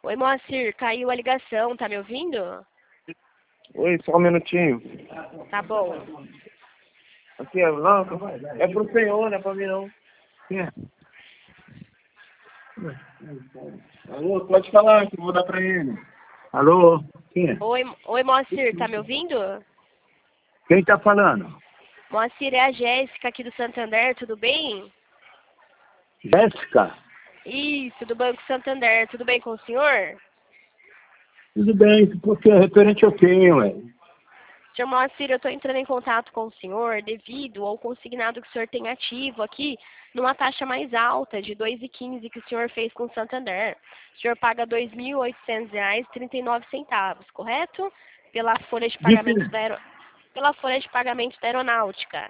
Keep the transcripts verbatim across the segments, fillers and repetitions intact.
Oi, Moacir, caiu a ligação, tá me ouvindo? Oi, só um minutinho. Tá bom. Aqui, é, não, é pro senhor, não é pra mim não. Quem é? Alô, pode falar, que eu vou dar pra ele. Alô, quem é? Oi, oi, Moacir, tá me ouvindo? Quem tá falando? Moacir, é a Jéssica aqui do Santander, tudo bem? Jéssica? Isso, do Banco Santander, tudo bem com o senhor? Tudo bem, porque é referente ao quem, ué? Senhor Moacir, eu estou entrando em contato com o senhor devido ao consignado que o senhor tem ativo aqui numa taxa mais alta de dois reais e quinze centavos que o senhor fez com o Santander. O senhor paga dois mil e oitocentos reais e trinta e nove centavos, correto? Pela folha de pagamento da, aero... Pela folha de pagamento da aeronáutica.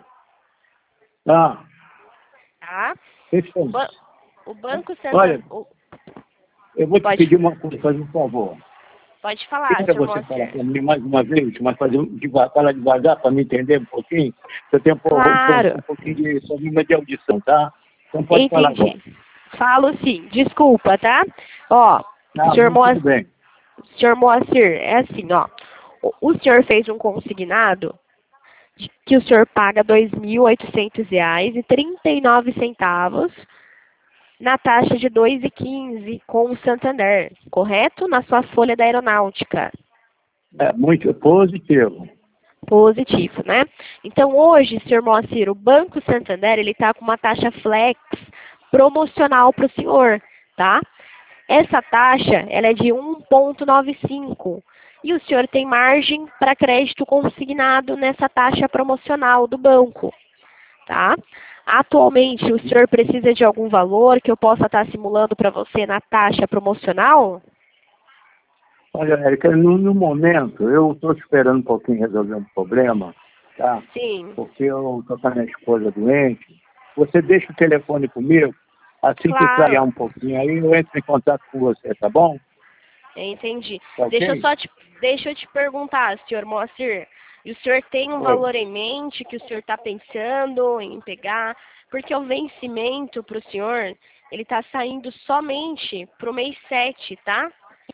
Ah, Tá? esse O, ba... o Banco Olha, Santander... O... eu vou te Pode... pedir uma coisa, faz um favor. Pode falar, Tenta senhor você falar Moacir. para mim mais uma vez, mas fazer um- devagar, fala devagar para me entender um pouquinho. Eu tenho um, po- Claro. um pouquinho de problema de audição, tá? Então pode falar agora. Entendi. Falo sim. Desculpa, tá? Ó, Não, senhor não, tudo Moacir... bem. Senhor Moacir, é assim, ó. O, o senhor fez um consignado de que o senhor paga dois mil e oitocentos reais e trinta e nove centavos na taxa de dois reais e quinze centavos com o Santander, correto? Na sua folha da aeronáutica. É muito positivo. Positivo, né? Então, hoje, senhor Moacir, o Banco Santander, ele está com uma taxa flex promocional para o senhor, tá? Essa taxa, ela é de um vírgula noventa e cinco e o senhor tem margem para crédito consignado nessa taxa promocional do banco, tá? Atualmente, o senhor precisa de algum valor que eu possa estar simulando para você na taxa promocional? Olha, Érica, no, no momento, eu estou esperando um pouquinho resolver um problema, tá? Sim. Porque eu estou com a minha esposa doente. Você deixa o telefone comigo, assim que clarear Claro. um pouquinho, aí eu entro em contato com você, tá bom? Entendi. Tá Deixa eu ok? só te, deixa eu te perguntar, senhor Moacir, e o senhor tem um Oi. valor em mente que o senhor está pensando em pegar? Porque o vencimento para o senhor, ele está saindo somente para o mês sete, tá?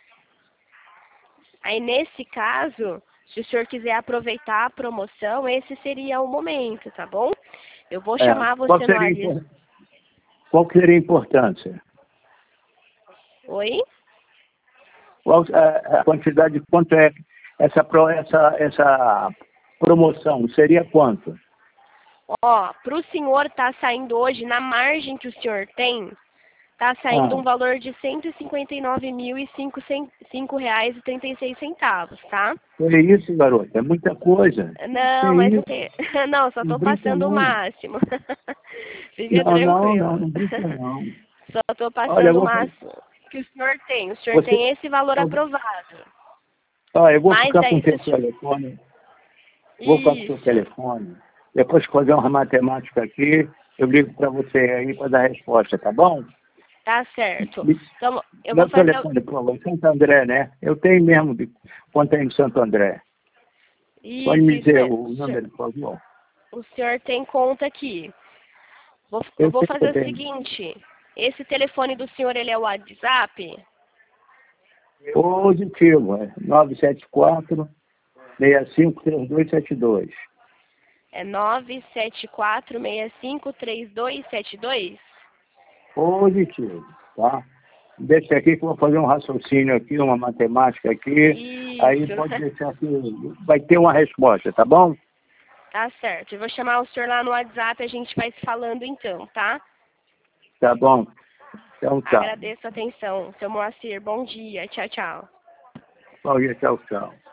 Aí, nesse caso, se o senhor quiser aproveitar a promoção, esse seria o momento, tá bom? Eu vou É, chamar qual você no seria, WhatsApp. impor- qual que seria a importância? Oi? Qual a, a quantidade, quanto é essa, pro- essa, essa promoção? Seria quanto? Ó, para o senhor tá saindo hoje, na margem que o senhor tem, tá saindo um Ah, valor de cento e cinquenta e nove mil e cinco reais e trinta e seis centavos, tá? é isso, garoto, é muita coisa. Não, É mas não isso, tem. Não, só não tô brinca passando o não. máximo. Fica Não, não, tranquilo. não, não brinca não. Só tô Olha, eu passando o vou fazer. máximo que o senhor tem. O senhor Você, tem esse valor eu, aprovado. ó, eu vou Mas ficar com daí, o se seu o senhor... telefone, vou ficar com o seu Isso. telefone. Depois que fazer uma matemática aqui, eu ligo para você aí para dar a resposta, tá bom? Tá certo. Me- Então, eu vou Meu fazer... telefone, por favor, Santo André, né? Eu tenho mesmo de quanto é em Santo André. Pode Isso, me isso dizer mesmo. o O senhor, número, por favor? o senhor tem conta aqui. Vou, eu Eu vou sei que fazer eu o tenho. seguinte. Esse telefone do senhor, ele é o WhatsApp? Positivo, é nove sete quatro, seis cinco três dois sete dois. É nove sete quatro, seis cinco três dois sete dois? Positivo, tá? Deixa aqui que eu vou fazer um raciocínio aqui, uma matemática aqui, aí Isso. pode deixar que vai ter uma resposta, tá bom? Tá certo. Eu vou chamar o senhor lá no WhatsApp, a gente vai se falando então, tá? Tá bom? Então tá. Agradeço a atenção, seu Moacir. Bom dia. Tchau, tchau. Bom dia, tchau, tchau.